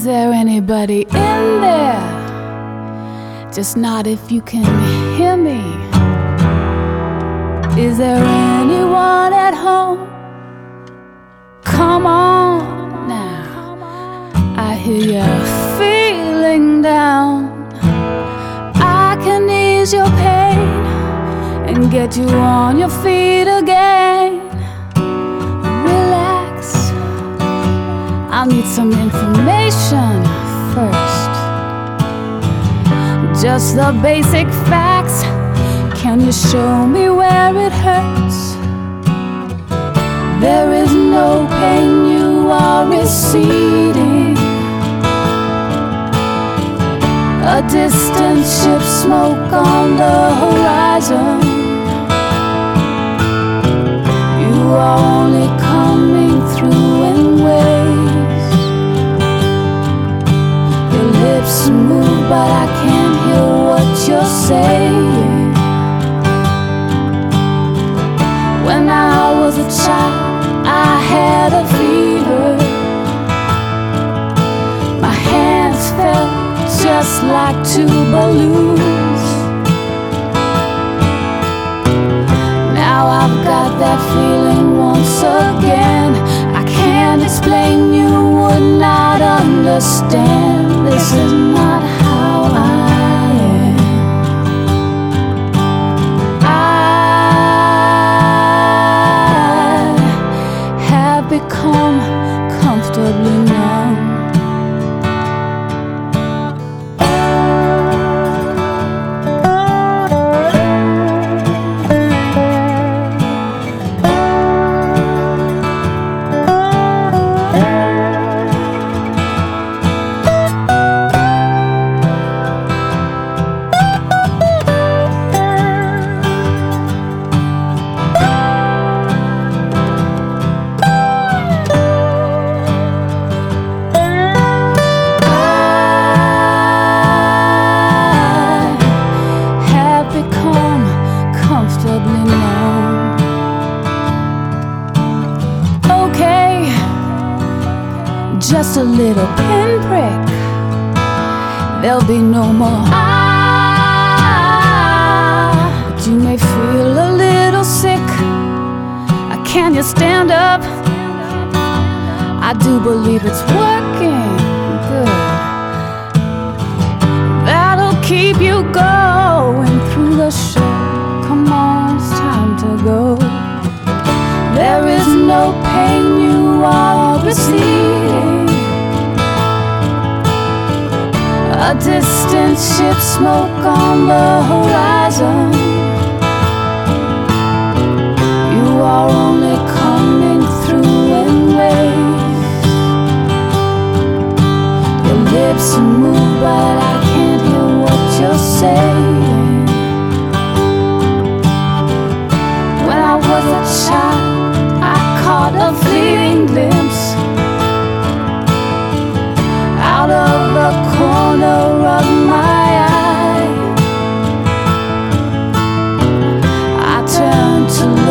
Is there anybody in there? Just nod if you can hear me. Is there anyone at home? Come on now, I hear you're feeling down. I can ease your pain and get you on your feet again. Relax, I'll need some information first. Just the basic facts. Can you show me where it hurts? There is no pain, you are receding. A distant ship, smoke on the horizon. You are only coming through in waves. Your lips move, but I can't hear what you're saying. When I was a child, I had a fever. My hands felt just like two balloons. Now I've got that feeling once again. I can't explain, you would not understand. This is not how I am. I have become comfortably numb. Comfortably numb. Okay, just a little pinprick. There'll be no more but you may feel a little sick. Can you stand up? I do believe it's working good. That'll keep you going through the show. Come on, it's time to go. There is no pain, you are receding. A distant ship, smoke on the horizon. You are only coming through in waves. Your lips move, but I can't hear what you're saying. I was a child, I caught a fleeting glimpse out of the corner of my eye. I turned to